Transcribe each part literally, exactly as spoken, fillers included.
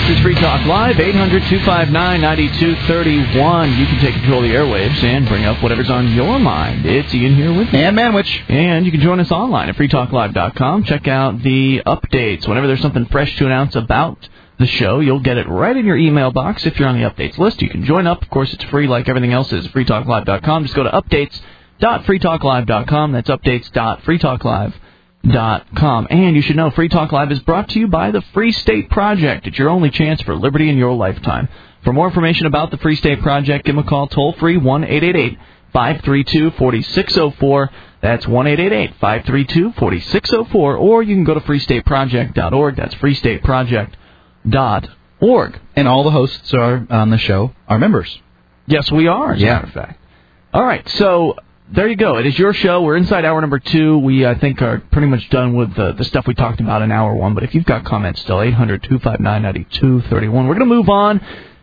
This is Free Talk Live, eight hundred, two five nine, nine two three one. You can take control of the airwaves and bring up whatever's on your mind. It's Ian here with me. And Manwich. And you can join us online at free talk live dot com. Check out the updates. Whenever there's something fresh to announce about the show, you'll get it right in your email box if you're on the updates list. You can join up. Of course, it's free like everything else is. free talk live dot com. Just go to updates dot free talk live dot com. That's updates dot free talk live dot com. And you should know Free Talk Live is brought to you by the Free State Project. It's your only chance for liberty in your lifetime. For more information about the Free State Project, give them a call toll-free, one eight eight eight, five three two, four six zero four. That's one eight eight eight, five three two, four six zero four. Or you can go to free state project dot org. That's free state project dot org. And all the hosts are on the show are members. Yes, we are, as a yeah. matter of fact. All right, so there you go. It is your show. We're inside hour number two. We, I think, are pretty much done with the, the stuff we talked about in hour one. But if you've got comments still, eight hundred, two five nine, nine two three one. We're going to move on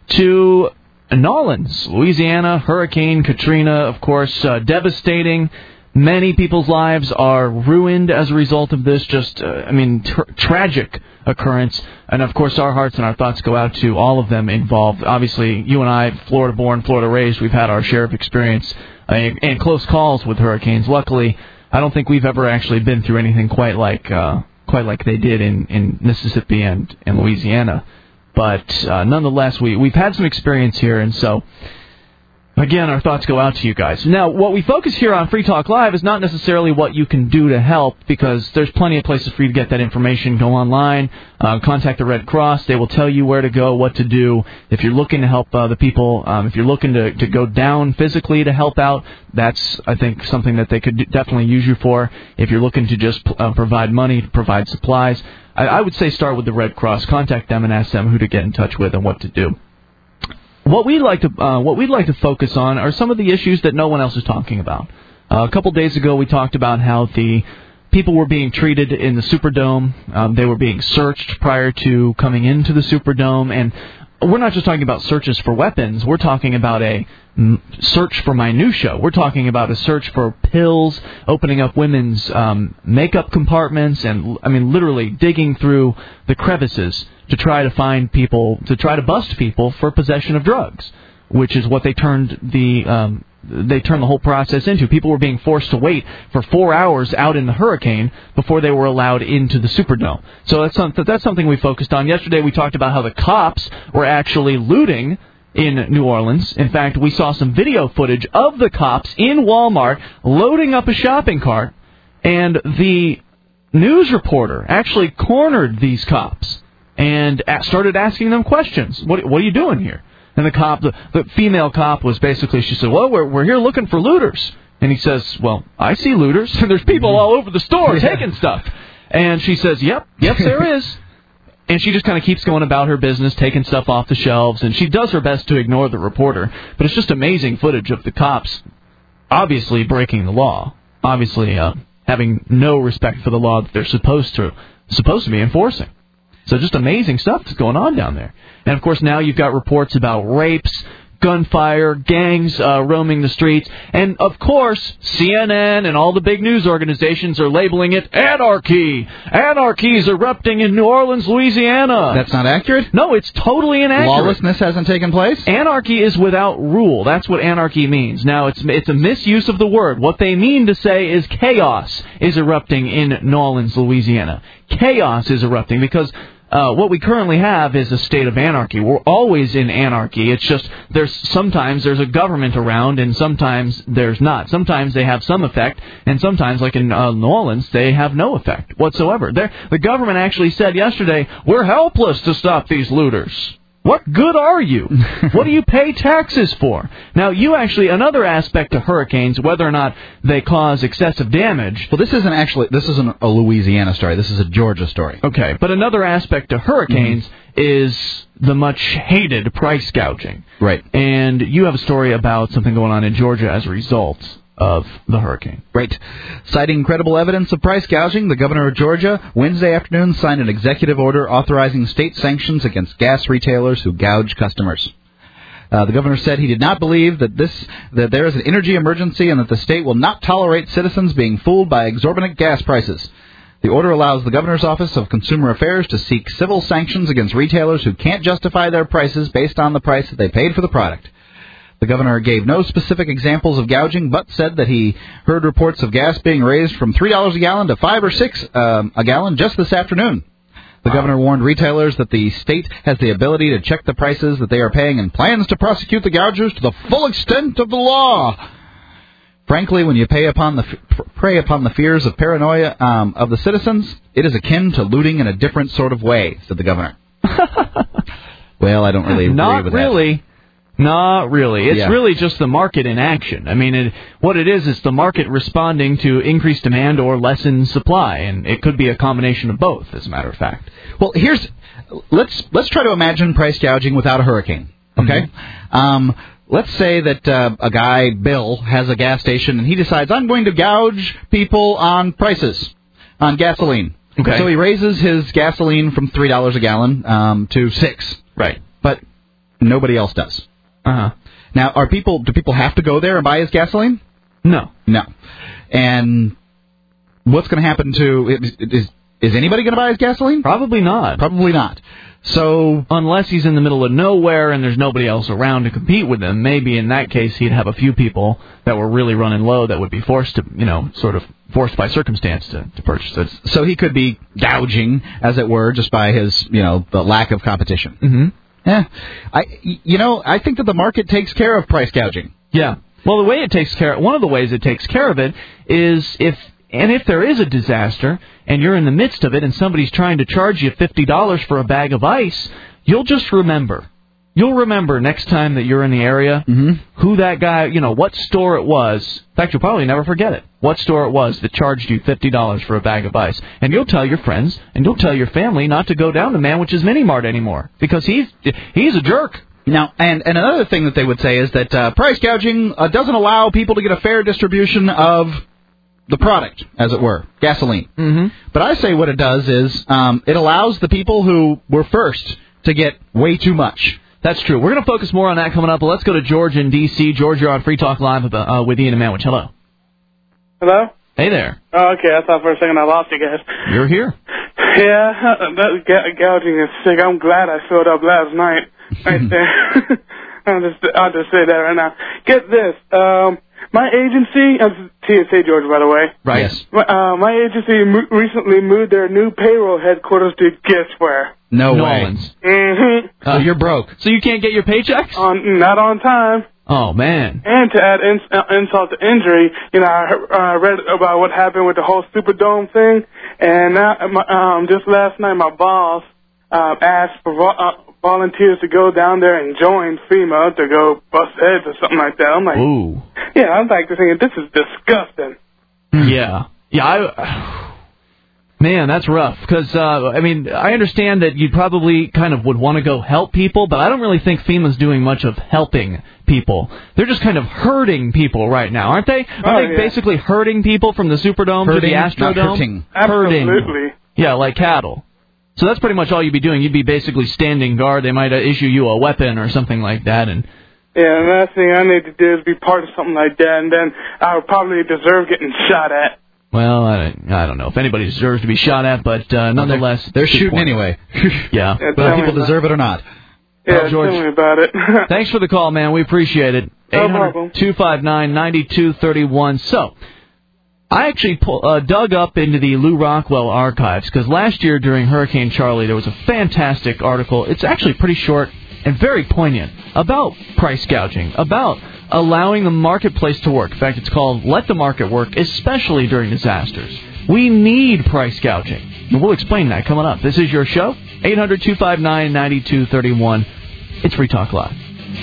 to New Orleans, Louisiana. Hurricane Katrina, of course, uh, devastating. Many people's lives are ruined as a result of this. Just, uh, I mean, tra- tragic occurrence. And, of course, our hearts and our thoughts go out to all of them involved. Obviously, you and I, Florida-born, Florida-raised, we've had our share of experience and, and close calls with hurricanes. Luckily, I don't think we've ever actually been through anything quite like uh, quite like they did in, in Mississippi and, and Louisiana. But uh, nonetheless, we, we've had some experience here, and so, again, our thoughts go out to you guys. Now, what we focus here on Free Talk Live is not necessarily what you can do to help, because there's plenty of places for you to get that information. Go online, uh, contact the Red Cross. They will tell you where to go, what to do. If you're looking to help uh, the people, um, if you're looking to, to go down physically to help out, that's, I think, something that they could definitely use you for. If you're looking to just uh, provide money, provide supplies, I, I would say start with the Red Cross. Contact them and ask them who to get in touch with and what to do. What we'd like to uh, what we'd like to focus on are some of the issues that no one else is talking about. Uh, a couple days ago, we talked about how the people were being treated in the Superdome. Um, they were being searched prior to coming into the Superdome, and we're not just talking about searches for weapons. We're talking about a m- search for minutia. We're talking about a search for pills, opening up women's um, makeup compartments, and I mean literally digging through the crevices to try to find people, to try to bust people for possession of drugs, which is what they turned the um, they turned the whole process into. People were being forced to wait for four hours out in the hurricane before they were allowed into the Superdome. So that's something, that's something we focused on. Yesterday we talked about how the cops were actually looting in New Orleans. In fact, we saw some video footage of the cops in Walmart loading up a shopping cart, and the news reporter actually cornered these cops and started asking them questions. What, what are you doing here? And the cop, the, the female cop was basically, she said, well, we're, we're here looking for looters. And he says, well, I see looters. And there's people all over the store yeah. taking stuff. And she says, yep, yep, there is. And she just kind of keeps going about her business, taking stuff off the shelves. And she does her best to ignore the reporter. But it's just amazing footage of the cops obviously breaking the law, obviously uh, having no respect for the law that they're supposed to supposed to be enforcing. So just amazing stuff that's going on down there. And, of course, now you've got reports about rapes, gunfire, gangs uh, roaming the streets. And, of course, C N N and all the big news organizations are labeling it anarchy. Anarchy is erupting in New Orleans, Louisiana. That's not accurate? No, it's totally inaccurate. Lawlessness hasn't taken place? Anarchy is without rule. That's what anarchy means. Now, it's it's a misuse of the word. What they mean to say is chaos is erupting in New Orleans, Louisiana. Chaos is erupting because Uh, what we currently have is a state of anarchy. We're always in anarchy. It's just there's sometimes there's a government around and sometimes there's not. Sometimes they have some effect, and sometimes, like in uh, New Orleans, they have no effect whatsoever. They're, the government actually said yesterday, we're helpless to stop these looters. What good are you? What do you pay taxes for? Now, you actually, another aspect to hurricanes, whether or not they cause excessive damage. Well, this isn't actually, this isn't a Louisiana story. This is a Georgia story. Okay, but another aspect to hurricanes mm-hmm. is the much hated price gouging. Right. And you have a story about something going on in Georgia as a result of the hurricane. Right. Citing credible evidence of price gouging, the governor of Georgia Wednesday afternoon signed an executive order authorizing state sanctions against gas retailers who gouge customers. Uh, the governor said he did not believe that this that there is an energy emergency and that the state will not tolerate citizens being fooled by exorbitant gas prices. The order allows the Governor's Office of Consumer Affairs to seek civil sanctions against retailers who can't justify their prices based on the price that they paid for the product. The governor gave no specific examples of gouging, but said that he heard reports of gas being raised from three dollars a gallon to five or six um, a gallon just this afternoon. The wow. governor warned retailers that the state has the ability to check the prices that they are paying and plans to prosecute the gougers to the full extent of the law. Frankly, when you pay upon the, prey upon the fears of paranoia um, of the citizens, it is akin to looting in a different sort of way, said the governor. Well, I don't really agree Not with really. that. Not really. It's yeah. really just the market in action. I mean, it, what it is is the market responding to increased demand or lessened supply, and it could be a combination of both, as a matter of fact. Well, here's let's let's try to imagine price gouging without a hurricane. Okay. Mm-hmm. Um, Let's say that uh, a guy, Bill, has a gas station, and he decides, I'm going to gouge people on prices, on gasoline. Okay. So he raises his gasoline from three dollars a gallon um, to six. Right. But nobody else does. Uh-huh. Now, are people? do people have to go there and buy his gasoline? No. No. And what's going to happen to... Is, is anybody going to buy his gasoline? Probably not. Probably not. So, unless he's in the middle of nowhere and there's nobody else around to compete with him, maybe in that case he'd have a few people that were really running low that would be forced to, you know, sort of forced by circumstance to, to purchase it. So he could be gouging, as it were, just by his, you know, the lack of competition. Mm-hmm. Yeah. I, you know, I think that the market takes care of price gouging. Yeah. Well, the way it takes care, one of the ways it takes care of it is if, and if there is a disaster and you're in the midst of it and somebody's trying to charge you fifty dollars for a bag of ice, you'll just remember. You'll remember next time that you're in the area mm-hmm. who that guy, you know, what store it was. In fact, you'll probably never forget it. What store it was that charged you fifty dollars for a bag of ice. And you'll tell your friends and you'll tell your family not to go down to Manwich's Mini Mart anymore because he's he's a jerk. Now, and, and another thing that they would say is that uh, price gouging uh, doesn't allow people to get a fair distribution of the product, as it were, gasoline. Mm-hmm. But I say what it does is um, it allows the people who were first to get way too much. That's true. We're going to focus more on that coming up, but let's go to George in D C George, you're on Free Talk Live with, uh, with Ian and Manwich. Hello. Hello? Hey there. Oh, okay. I thought for a second I lost you guys. You're here. Yeah, that ga- gouging is sick. I'm glad I filled up last night right there. I'll just, I'll just say that right now. Get this. Um... My agency, I'm T S A George, by the way. Right. Yes. My, uh, my agency mo- recently moved their new payroll headquarters to guess where? No New way. Orleans. Mm-hmm. Uh, you're broke. So you can't get your paychecks? On, not on time. Oh, man. And to add ins- uh, insult to injury, you know, I uh, read about what happened with the whole Superdome thing, and now, um, just last night my boss uh, asked for vo- uh, volunteers to go down there and join FEMA to go bust heads or something like that. I'm like, ooh. Yeah, I'm like thinking, this is disgusting. Yeah. Yeah, I... Man, that's rough, because, uh, I mean, I understand that you probably kind of would want to go help people, but I don't really think FEMA's doing much of helping people. They're just kind of hurting people right now, aren't they? Aren't oh, they yeah. basically hurting people from the Superdome hurting, to the Astrodome? Not hurting. Hurting. Absolutely. Yeah, like cattle. So that's pretty much all you'd be doing. You'd be basically standing guard. They might uh, issue you a weapon or something like that. And yeah, and the last thing I need to do is be part of something like that, and then I would probably deserve getting shot at. Well, I, I don't know if anybody deserves to be shot at, but uh, nonetheless... They're, they're shooting point. anyway. Yeah. yeah Whether people deserve it or not. Yeah, well, George, tell me about it. Thanks for the call, man. We appreciate it. No problem. eight hundred two five nine nine two three one. So... I actually pull, uh, dug up into the Lou Rockwell archives because last year during Hurricane Charlie there was a fantastic article. It's actually pretty short and very poignant about price gouging, about allowing the marketplace to work. In fact, it's called Let the Market Work, especially during disasters. We need price gouging. And we'll explain that coming up. This is your show, eight hundred two five nine nine two three one. It's Free Talk Live.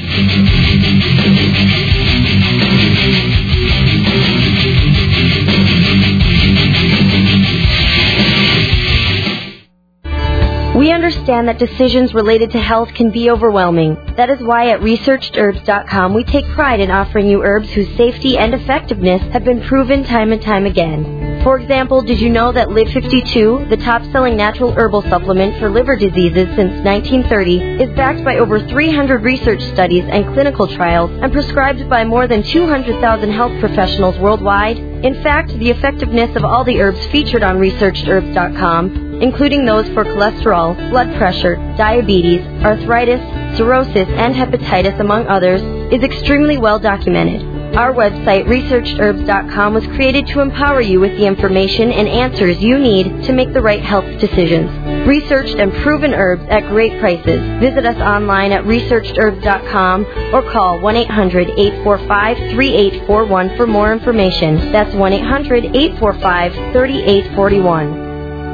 We understand that decisions related to health can be overwhelming. That is why at researched herbs dot com we take pride in offering you herbs whose safety and effectiveness have been proven time and time again. For example, did you know that Live fifty-two, the top-selling natural herbal supplement for liver diseases since nineteen thirty, is backed by over three hundred research studies and clinical trials and prescribed by more than two hundred thousand health professionals worldwide? In fact, the effectiveness of all the herbs featured on researched herbs dot com, including those for cholesterol, blood pressure, diabetes, arthritis, cirrhosis, and hepatitis, among others, is extremely well documented. Our website, researched herbs dot com, was created to empower you with the information and answers you need to make the right health decisions. Researched and proven herbs at great prices. Visit us online at researched herbs dot com or call one eight hundred, eight four five, three eight four one for more information. That's one eight hundred, eight four five, three eight four one.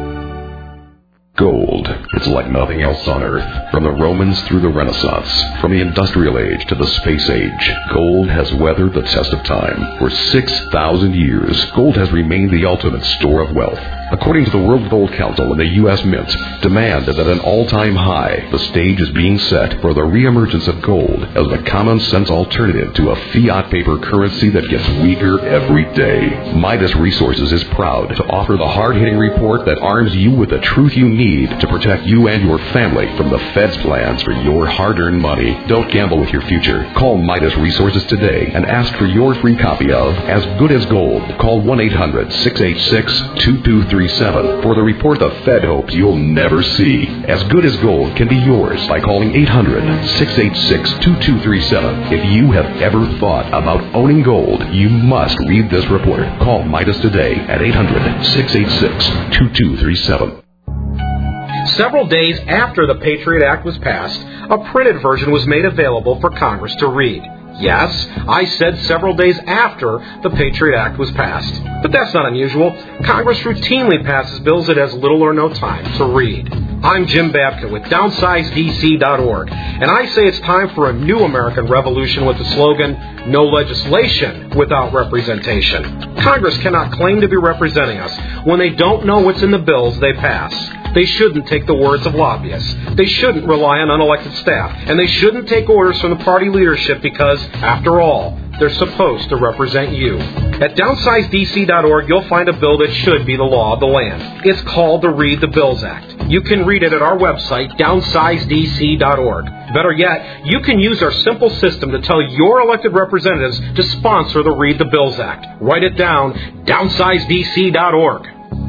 Gold. It's like nothing else on Earth. From the Romans through the Renaissance, from the Industrial Age to the Space Age, gold has weathered the test of time. For six thousand years, gold has remained the ultimate store of wealth. According to the World Gold Council and the U S Mint, demand is at an all-time high. The stage is being set for the reemergence of gold as a common-sense alternative to a fiat paper currency that gets weaker every day. Midas Resources is proud to offer the hard-hitting report that arms you with the truth you need to protect you and your family from the Fed's plans for your hard-earned money. Don't gamble with your future. Call Midas Resources today and ask for your free copy of As Good as Gold. Call one eight hundred, six eight six, two two three seven for the report the Fed hopes you'll never see. As Good as Gold can be yours by calling eight hundred, six eight six, two two three seven. If you have ever thought about owning gold, you must read this report. Call Midas today at eight hundred, six eight six, two two three seven. Several days after the Patriot Act was passed, a printed version was made available for Congress to read. Yes, I said several days after the Patriot Act was passed. But that's not unusual. Congress routinely passes bills it has little or no time to read. I'm Jim Babka with downsize D C dot org, and I say it's time for a new American revolution with the slogan, no legislation without representation. Congress cannot claim to be representing us when they don't know what's in the bills they pass. They shouldn't take the words of lobbyists. They shouldn't rely on unelected staff. And they shouldn't take orders from the party leadership because, after all, they're supposed to represent you. At downsize D C dot org, you'll find a bill that should be the law of the land. It's called the Read the Bills Act. You can read it at our website, downsize D C dot org. Better yet, you can use our simple system to tell your elected representatives to sponsor the Read the Bills Act. Write it down, downsize D C dot org.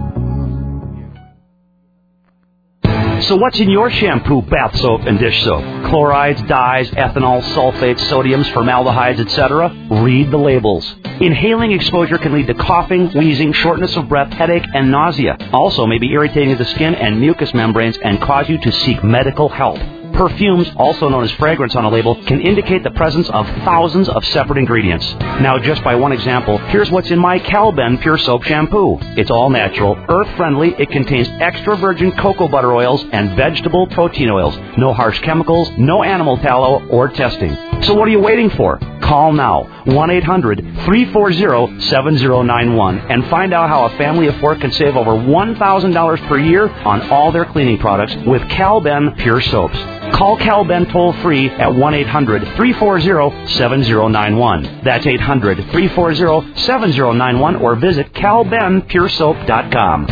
So what's in your shampoo, bath soap, and dish soap? Chlorides, dyes, ethanol, sulfates, sodiums, formaldehydes, et cetera? Read the labels. Inhaling exposure can lead to coughing, wheezing, shortness of breath, headache, and nausea. Also may be irritating to the skin and mucous membranes and cause you to seek medical help. Perfumes, also known as fragrance on a label, can indicate the presence of thousands of separate ingredients. Now, just by one example, here's what's in my Calben Pure Soap Shampoo. It's all natural, earth-friendly, it contains extra virgin cocoa butter oils and vegetable protein oils. No harsh chemicals, no animal tallow or testing. So what are you waiting for? Call now, one eight hundred, three four zero, seven zero nine one, and find out how a family of four can save over one thousand dollars per year on all their cleaning products with Calben Pure Soaps. Call Calben toll-free at one eight hundred, three four zero, seven zero nine one. That's eight hundred, three four zero, seven zero nine one, or visit cal ben pure soap dot com.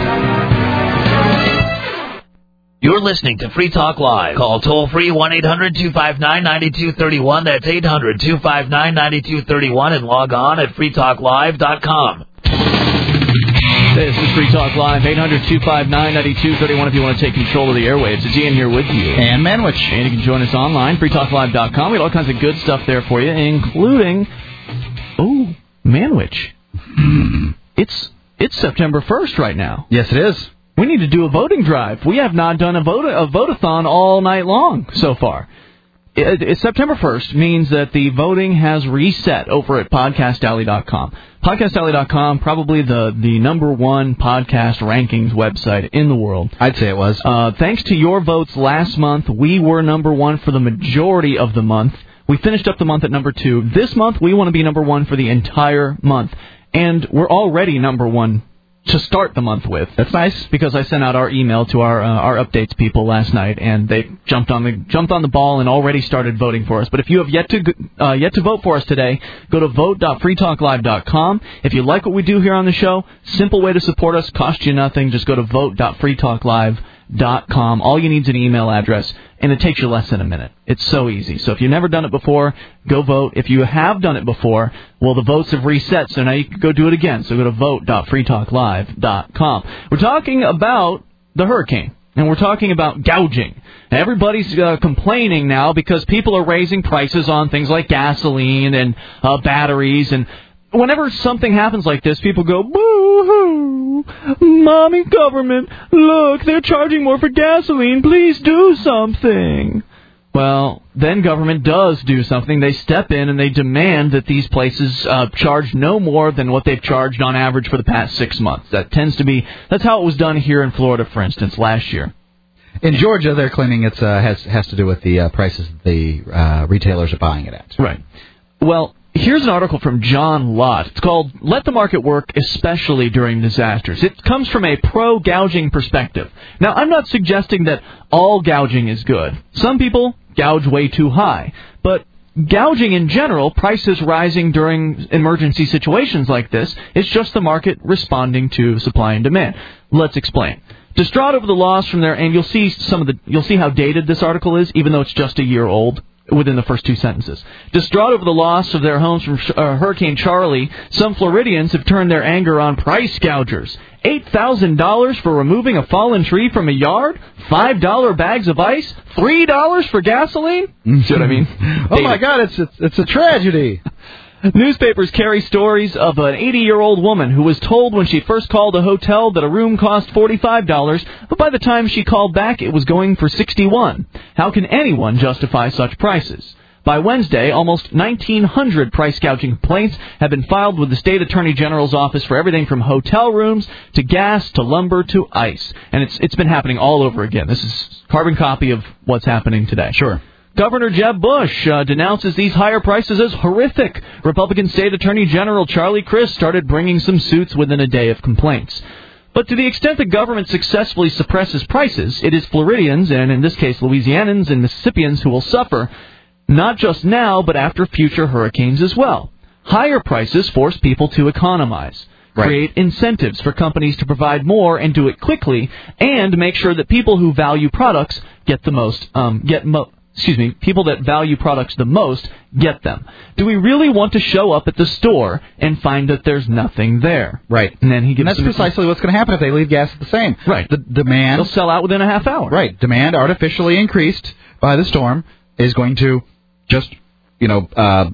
You're listening to Free Talk Live. Call toll-free one eight hundred, two five nine, nine two three one. That's eight hundred, two five nine, nine two three one, and log on at free talk live dot com. This is Free Talk Live, eight hundred, two five nine, nine two three one if you want to take control of the airwaves. It's Ian here with you. And Manwich. And you can join us online, free talk live dot com. We got all kinds of good stuff there for you, including, oh, Manwich. It's it's September first right now. Yes, it is. We need to do a voting drive. We have not done a vote a vote-a-thon all night long so far. It, it, September first means that the voting has reset over at podcast alley dot com. podcast alley dot com, probably the, the number one podcast rankings website in the world. I'd say it was. Uh, thanks to your votes last month, we were number one for the majority of the month. We finished up the month at number two. This month, we want to be number one for the entire month. And we're already number one to start the month with. That's nice. Because I sent out our email to our uh, our updates people last night, and they jumped on the jumped on the ball and already started voting for us. But if you have yet to uh, yet to vote for us today, go to vote dot free talk live dot com. If you like what we do here on the show, simple way to support us, cost you nothing. Just go to vote dot free talk live dot com. All you need is an email address, and it takes you less than a minute. It's so easy. So if you've never done it before, go vote. If you have done it before, well, the votes have reset, so now you can go do it again. So go to vote dot free talk live dot com. We're talking about the hurricane, and we're talking about gouging. Everybody's uh, complaining now because people are raising prices on things like gasoline and uh, batteries, and whenever something happens like this, people go, boo-hoo, mommy government, look, they're charging more for gasoline, please do something. Well, then government does do something. They step in and they demand that these places uh, charge no more than what they've charged on average for the past six months. That tends to be, that's how it was done here in Florida, for instance, last year. In Georgia, they're claiming it uh, has has to do with the uh, prices the uh, retailers are buying it at. Right. Well, here's an article from John Lott. It's called Let the Market Work, Especially During Disasters. It comes from a pro-gouging perspective. Now, I'm not suggesting that all gouging is good. Some people gouge way too high. But gouging in general, prices rising during emergency situations like this, it's just the market responding to supply and demand. Let's explain. Distraught over the loss from their, and you'll see some of the, you'll see how dated this article is, even though it's just a year old. Within the first two sentences. Distraught over the loss of their homes from uh, Hurricane Charlie, some Floridians have turned their anger on price gougers. eight thousand dollars for removing a fallen tree from a yard? five dollar bags of ice? three dollars for gasoline? See what I mean? Oh, my God, it's, it's, it's a tragedy. Newspapers carry stories of an eighty-year-old woman who was told when she first called a hotel that a room cost forty-five dollars, but by the time she called back, it was going for sixty-one dollars. How can anyone justify such prices? By Wednesday, almost nineteen hundred price gouging complaints have been filed with the State Attorney General's office for everything from hotel rooms to gas to lumber to ice. And it's it's been happening all over again. This is carbon copy of what's happening today. Sure. Governor Jeb Bush uh, denounces these higher prices as horrific. Republican State Attorney General Charlie Crist started bringing some suits within a day of complaints. But to the extent the government successfully suppresses prices, it is Floridians, and in this case Louisianans and Mississippians, who will suffer, not just now, but after future hurricanes as well. Higher prices force people to economize. Right. Create incentives for companies to provide more and do it quickly, and make sure that people who value products get the most, um, get mo- Excuse me, people that value products the most get them. Do we really want to show up at the store and find that there's nothing there? Right. And then he gives and that's precisely what's going to happen if they leave gas at the same. Right. The demand... They'll sell out within a half hour. Right. Demand artificially increased by the storm is going to just, you know, uh,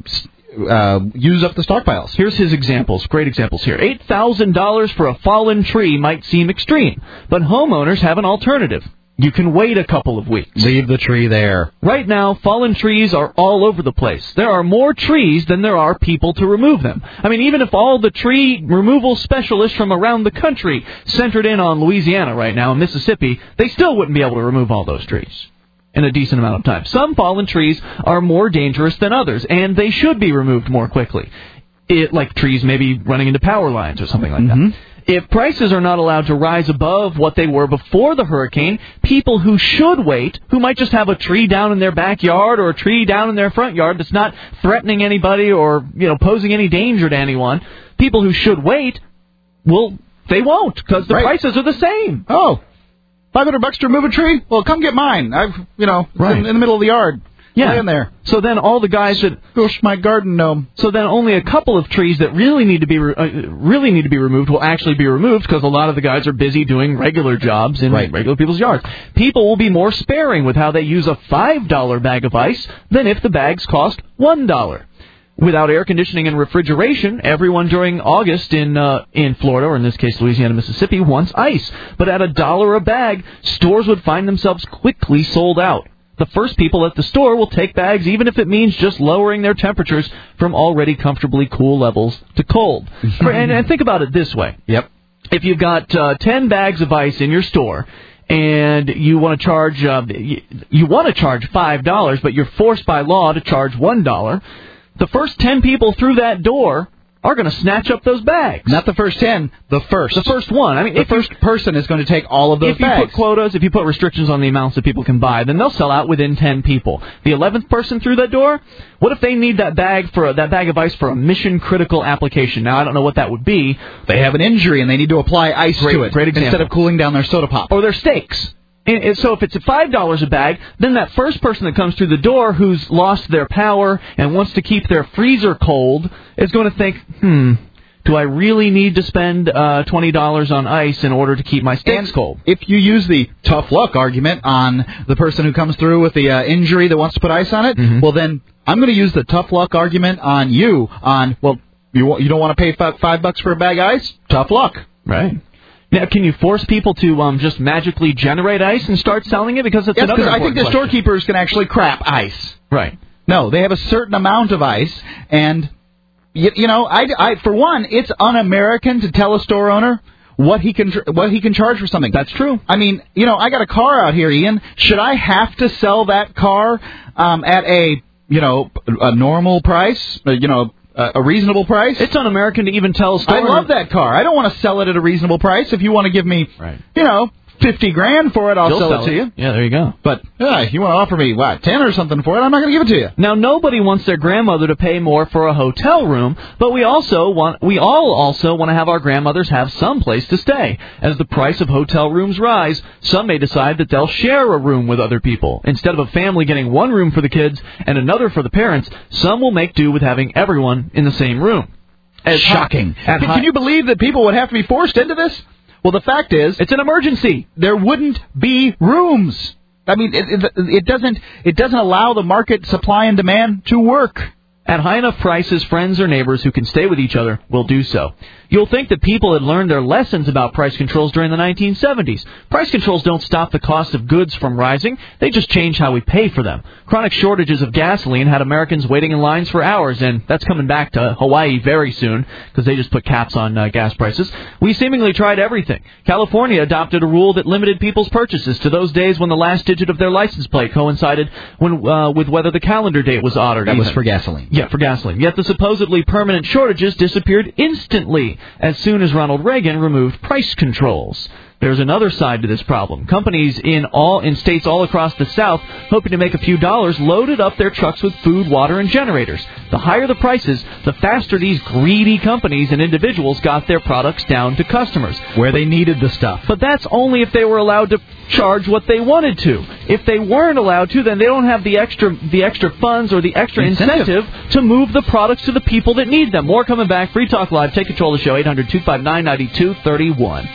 uh, use up the stockpiles. Here's his examples. Great examples here. eight thousand dollars for a fallen tree might seem extreme, but homeowners have an alternative. You can wait a couple of weeks. Leave the tree there. Right now, fallen trees are all over the place. There are more trees than there are people to remove them. I mean, even if all the tree removal specialists from around the country centered in on Louisiana right now and Mississippi, they still wouldn't be able to remove all those trees in a decent amount of time. Some fallen trees are more dangerous than others, and they should be removed more quickly. It, like trees maybe running into power lines or something like mm-hmm. that. If prices are not allowed to rise above what they were before the hurricane, people who should wait, who might just have a tree down in their backyard or a tree down in their front yard that's not threatening anybody or, you know, posing any danger to anyone, people who should wait, well, they won't because the right. prices are the same. Oh, five hundred bucks to remove a tree? Well, come get mine. I've, you know, right. in, in the middle of the yard. Yeah. Lay in there. So then all the guys that Gosh, my garden gnome. So then only a couple of trees that really need to be re- uh, really need to be removed will actually be removed because a lot of the guys are busy doing regular jobs in right. regular people's yards. People will be more sparing with how they use a five dollar bag of ice than if the bags cost one dollar. Without air conditioning and refrigeration, everyone during August in uh, in Florida, or in this case Louisiana, Mississippi, wants ice. But at a dollar a bag, stores would find themselves quickly sold out. The first people at the store will take bags, even if it means just lowering their temperatures from already comfortably cool levels to cold. and, and think about it this way. Yep. If you've got uh, ten bags of ice in your store, and you want to charge uh, you, you want to charge five dollars, but you're forced by law to charge one dollar, the first ten people through that door are going to snatch up those bags. Not the first ten, the first. The first one. I mean, the if first you, person is going to take all of those if bags. If you put quotas, if you put restrictions on the amounts that people can buy, then they'll sell out within ten people. The eleventh person through that door, what if they need that bag for a, that bag of ice for a mission-critical application? Now, I don't know what that would be. They have an injury and they need to apply ice great, to it great example. instead of cooling down their soda pop. Or their steaks. And, and so if it's at five dollars a bag, then that first person that comes through the door who's lost their power and wants to keep their freezer cold is going to think, hmm... do I really need to spend uh, twenty dollars on ice in order to keep my steaks and cold? If you use the tough luck argument on the person who comes through with the uh, injury that wants to put ice on it, mm-hmm. well, then I'm going to use the tough luck argument on you on, well, you you don't want to pay f- five bucks for a bag of ice? Tough luck. Right. Now, can you force people to um, just magically generate ice and start selling it? Because it's yes, another I think the question. storekeepers can actually crap ice. Right. No, they have a certain amount of ice, and... You, you know, I, I, for one, it's un-American to tell a store owner what he can what he can charge for something. That's true. I mean, you know, I got a car out here, Ian. Should I have to sell that car um, at a, you know, a normal price? You know, a, a reasonable price? It's un-American to even tell a store I love that car. I don't want to sell it at a reasonable price. If you want to give me, right. you know, fifty grand for it, I'll You'll sell, sell it to you. Yeah, there you go. But yeah, if you want to offer me, what, ten or something for it, I'm not going to give it to you. Now, nobody wants their grandmother to pay more for a hotel room, but we also want, we all also want to have our grandmothers have some place to stay. As the price of hotel rooms rise, some may decide that they'll share a room with other people. Instead of a family getting one room for the kids and another for the parents, some will make do with having everyone in the same room. As Shocking. High, can, can you believe that people would have to be forced into this? Well, the fact is, it's an emergency. There wouldn't be rooms. I mean, it, it, it doesn't it doesn't allow the market supply and demand to work. At high enough prices, friends or neighbors who can stay with each other will do so. You'll think that people had learned their lessons about price controls during the nineteen seventies. Price controls don't stop the cost of goods from rising. They just change how we pay for them. Chronic shortages of gasoline had Americans waiting in lines for hours, and that's coming back to Hawaii very soon because they just put caps on uh, gas prices. We seemingly tried everything. California adopted a rule that limited people's purchases to those days when the last digit of their license plate coincided when, uh, with whether the calendar date was odd or That even. was for gasoline. Yeah, for gasoline. Yet the supposedly permanent shortages disappeared instantly as soon as Ronald Reagan removed price controls. There's another side to this problem. Companies in all in states all across the South, hoping to make a few dollars, loaded up their trucks with food, water, and generators. The higher the prices, the faster these greedy companies and individuals got their products down to customers. Where they needed the stuff. But that's only if they were allowed to charge what they wanted to. If they weren't allowed to, then they don't have the extra the extra funds or the extra incentive, incentive to move the products to the people that need them. More coming back. Free Talk Live. Take control of the show. eight hundred two five nine nine two three one.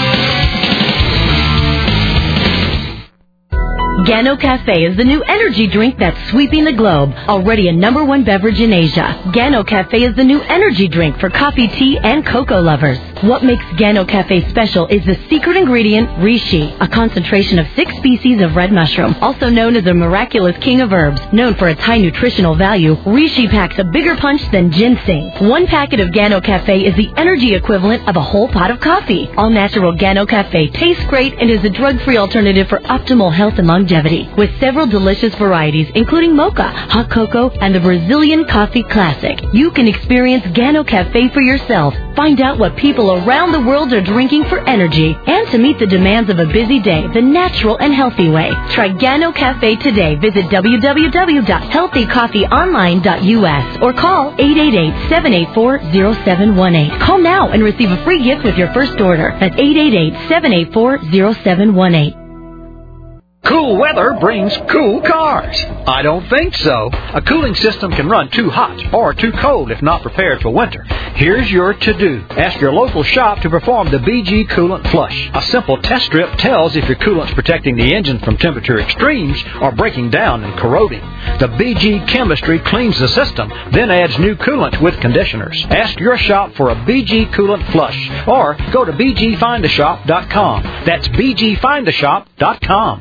Gano Cafe is the new energy drink that's sweeping the globe. Already a number one beverage in Asia, Gano Cafe is the new energy drink for coffee, tea, and cocoa lovers. What makes Gano Cafe special is the secret ingredient, reishi, a concentration of six species of red mushroom, also known as the miraculous king of herbs. Known for its high nutritional value, reishi packs a bigger punch than ginseng. One packet of Gano Cafe is the energy equivalent of a whole pot of coffee. All natural Gano Cafe tastes great and is a drug-free alternative for optimal health and longevity. With several delicious varieties, including mocha, hot cocoa, and the Brazilian coffee classic. You can experience Gano Cafe for yourself. Find out what people around the world are drinking for energy. And to meet the demands of a busy day, the natural and healthy way. Try Gano Cafe today. Visit w w w dot healthy coffee online dot u s or call eight eight eight, seven eight four, zero seven one eight. Call now and receive a free gift with your first order. That's eight eight eight, seven eight four, zero seven one eight. Cool weather brings cool cars. I don't think so. A cooling system can run too hot or too cold if not prepared for winter. Here's your to-do. Ask your local shop to perform the B G Coolant Flush. A simple test strip tells if your coolant's protecting the engine from temperature extremes or breaking down and corroding. The B G chemistry cleans the system, then adds new coolant with conditioners. Ask your shop for a B G Coolant Flush or go to b g find a shop dot com. That's b g find a shop dot com.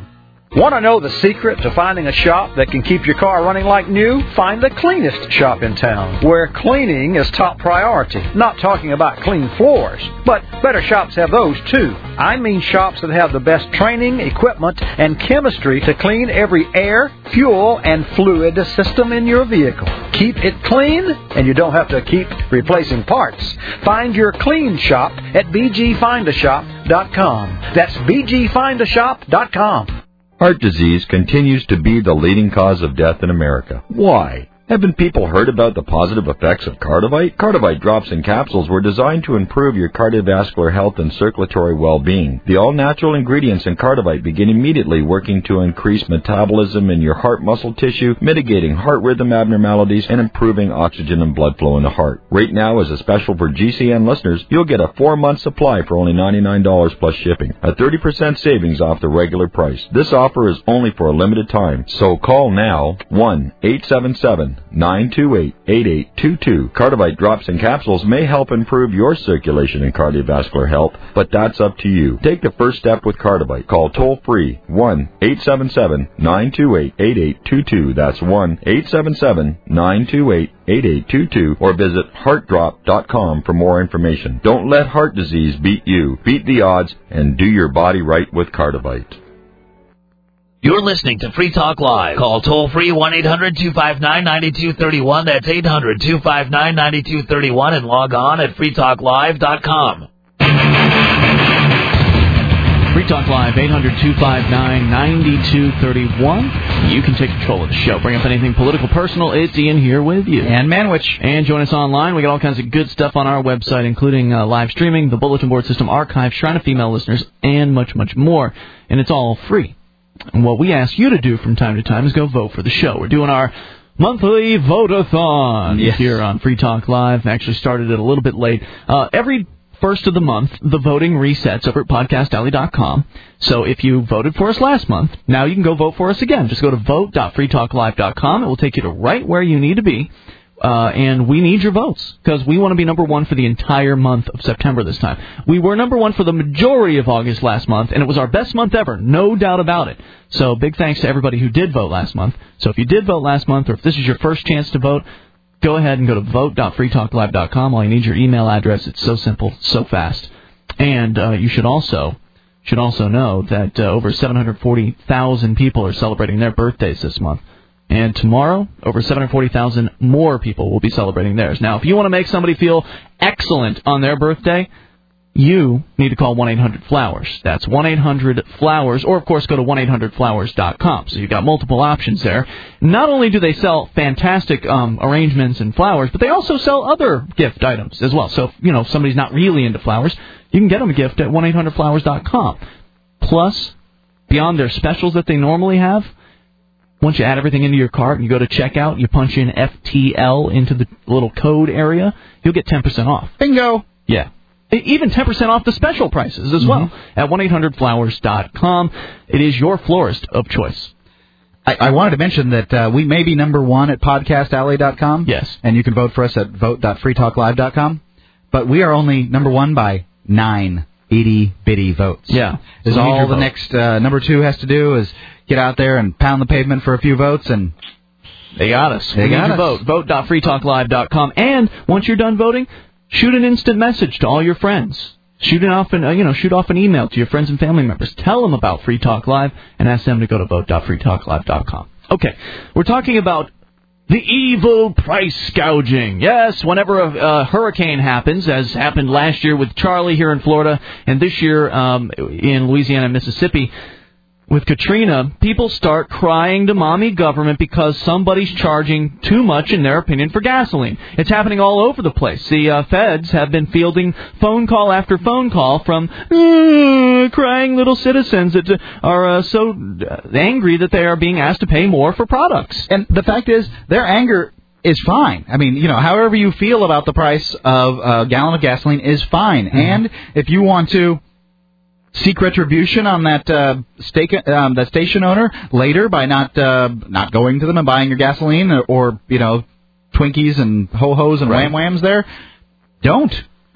Want to know the secret to finding a shop that can keep your car running like new? Find the cleanest shop in town, where cleaning is top priority. Not talking about clean floors, but better shops have those too. I mean shops that have the best training, equipment, and chemistry to clean every air, fuel, and fluid system in your vehicle. Keep it clean, and you don't have to keep replacing parts. Find your clean shop at b g find a shop dot com. That's b g find a shop dot com. Heart disease continues to be the leading cause of death in America. Why? Haven't people heard about the positive effects of Cardivite? Cardivite drops and capsules were designed to improve your cardiovascular health and circulatory well-being. The all-natural ingredients in Cardivite begin immediately working to increase metabolism in your heart muscle tissue, mitigating heart rhythm abnormalities, and improving oxygen and blood flow in the heart. Right now, as a special for G C N listeners, you'll get a four-month supply for only ninety-nine dollars plus shipping, a thirty percent savings off the regular price. This offer is only for a limited time, so call now, one eight seven seven nine two eight eight eight two two. Cardivite drops and capsules may help improve your circulation and cardiovascular health, but that's up to you. Take the first step with Cardivite. Call toll-free one eight seven seven nine two eight eight eight two two. That's one eight seven seven nine two eight eight eight two two, or visit heart drop dot com for more information. Don't let heart disease beat you. Beat the odds and do your body right with Cardivite. You're listening to Free Talk Live. Call toll-free one eight hundred two five nine nine two three one. That's eight hundred two five nine nine two three one, and log on at free talk live dot com. Free Talk Live, eight hundred two five nine nine two three one. You can take control of the show. Bring up anything political, personal. It's Ian here with you. And Manwich. And join us online. We got all kinds of good stuff on our website, including uh, live streaming, the bulletin board system archive, Shrine of Female Listeners, and much, much more. And it's all free. And what we ask you to do from time to time is go vote for the show. We're doing our monthly vote-a-thon yes. here on Free Talk Live. Actually started it a little bit late. Uh, every first of the month, the voting resets over at podcast alley dot com. So if you voted for us last month, now you can go vote for us again. Just go to vote dot free talk live dot com. It will take you to right where you need to be. Uh, and we need your votes, because we want to be number one for the entire month of September this time. We were number one for the majority of August last month, and it was our best month ever, no doubt about it. So big thanks to everybody who did vote last month. So if you did vote last month, or if this is your first chance to vote, go ahead and go to vote dot free talk live dot com. All you need is your email address. It's so simple, so fast. And uh, you should also should also know that uh, over seven hundred forty thousand people are celebrating their birthdays this month. And tomorrow, over seven hundred forty thousand more people will be celebrating theirs. Now, if you want to make somebody feel excellent on their birthday, you need to call one eight hundred flowers. That's one eight hundred flowers, or, of course, go to one eight hundred flowers dot com. So you've got multiple options there. Not only do they sell fantastic um, arrangements and flowers, but they also sell other gift items as well. So, if, you know, if somebody's not really into flowers, you can get them a gift at one eight hundred flowers dot com. Plus, beyond their specials that they normally have, once you add everything into your cart and you go to checkout, you punch in F T L into the little code area, you'll get ten percent off. Bingo! Yeah. Even ten percent off the special prices as well mm-hmm. at one eight hundred flowers dot com. It is your florist of choice. I, I wanted to mention that uh, we may be number one at podcast alley dot com. Yes. And you can vote for us at vote dot free talk live dot com. But we are only number one by nine itty-bitty votes. Yeah. Is so all the vote. next uh, number two has to do is get out there and pound the pavement for a few votes, and they got us. They we got need us. your vote. vote dot free talk live dot com. And once you're done voting, shoot an instant message to all your friends. Shoot it off an, uh, you know, shoot off an email to your friends and family members. Tell them about Free Talk Live and ask them to go to vote dot free talk live dot com. Okay, we're talking about the evil price gouging. Yes, whenever a, a hurricane happens, as happened last year with Charlie here in Florida, and this year um, in Louisiana and Mississippi, with Katrina, people start crying to mommy government because somebody's charging too much, in their opinion, for gasoline. It's happening all over the place. The uh, feds have been fielding phone call after phone call from uh, crying little citizens that are uh, so angry that they are being asked to pay more for products. And the fact is, their anger is fine. I mean, you know, however you feel about the price of a gallon of gasoline is fine. Mm-hmm. And if you want to seek retribution on that uh, stake, um, that station owner later by not uh, not going to them and buying your gasoline, or, or you know, Twinkies and ho-hos and right. wham-whams there, don't.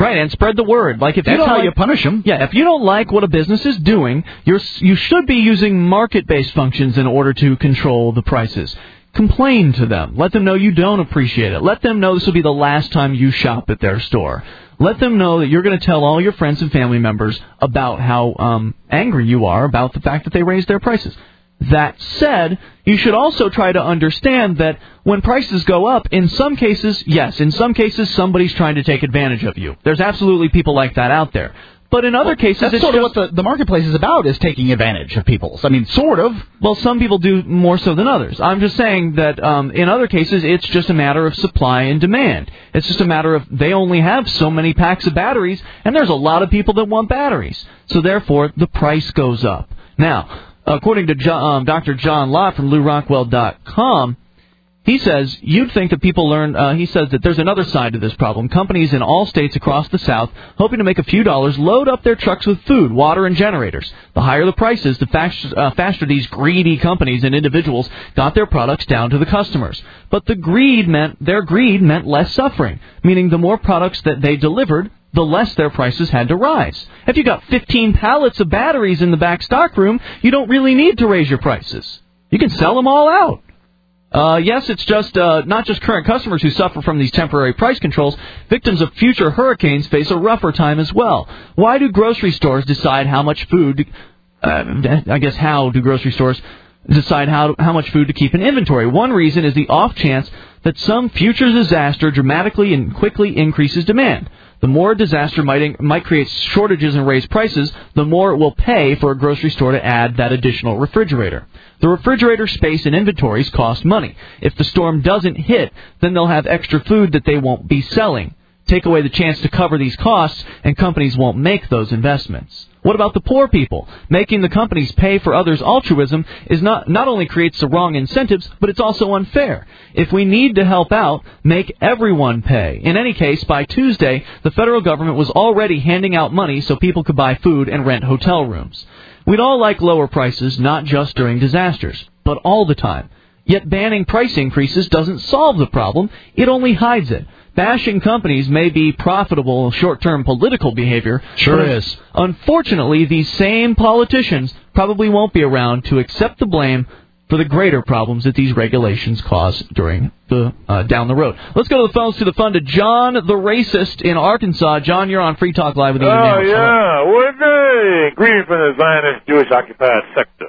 Right, and spread the word. Like if you That's don't how like, you punish them. Yeah, if you don't like what a business is doing, you're you should be using market-based functions in order to control the prices. Complain to them. Let them know you don't appreciate it. Let them know this will be the last time you shop at their store. Let them know that you're going to tell all your friends and family members about how um, angry you are about the fact that they raised their prices. That said, you should also try to understand that when prices go up, in some cases, yes, in some cases somebody's trying to take advantage of you. There's absolutely people like that out there. But in other well, cases, that's it's sort of just, what the, the marketplace is about, is taking advantage of people. I mean, sort of. Well, some people do more so than others. I'm just saying that um, in other cases, it's just a matter of supply and demand. It's just a matter of they only have so many packs of batteries, and there's a lot of people that want batteries. So therefore, the price goes up. Now, according to John, um, Doctor John Lott from Lou Rockwell dot com, he says, you'd think that people learn, uh, he says that there's another side to this problem. Companies in all states across the South, hoping to make a few dollars, load up their trucks with food, water, and generators. The higher the prices, the faster, uh, faster these greedy companies and individuals got their products down to the customers. But the greed meant, their greed meant less suffering, meaning the more products that they delivered, the less their prices had to rise. If you got fifteen pallets of batteries in the back stockroom, you don't really need to raise your prices. You can sell them all out. Uh, yes, it's just uh, not just current customers who suffer from these temporary price controls. Victims of future hurricanes face a rougher time as well. Why do grocery stores decide how much food? Uh, I guess how do grocery stores decide how how much food to keep in inventory? One reason is the off chance that some future disaster dramatically and quickly increases demand. The more a disaster might might create shortages and raise prices, the more it will pay for a grocery store to add that additional refrigerator. The refrigerator space and inventories cost money. If the storm doesn't hit, then they'll have extra food that they won't be selling. Take away the chance to cover these costs, and companies won't make those investments. What about the poor people? Making the companies pay for others' altruism is not, not only creates the wrong incentives, but it's also unfair. If we need to help out, make everyone pay. In any case, by Tuesday, the federal government was already handing out money so people could buy food and rent hotel rooms. We'd all like lower prices, not just during disasters, but all the time. Yet banning price increases doesn't solve the problem, it only hides it. Bashing companies may be profitable short-term political behavior. Sure is. Unfortunately, these same politicians probably won't be around to accept the blame for the greater problems that these regulations cause during the uh, down the road. Let's go to the phones to the phone to John, the racist in Arkansas. John, you're on Free Talk Live with Ian Oh, Nails. yeah. What day? Greetings from the Zionist Jewish occupied sector.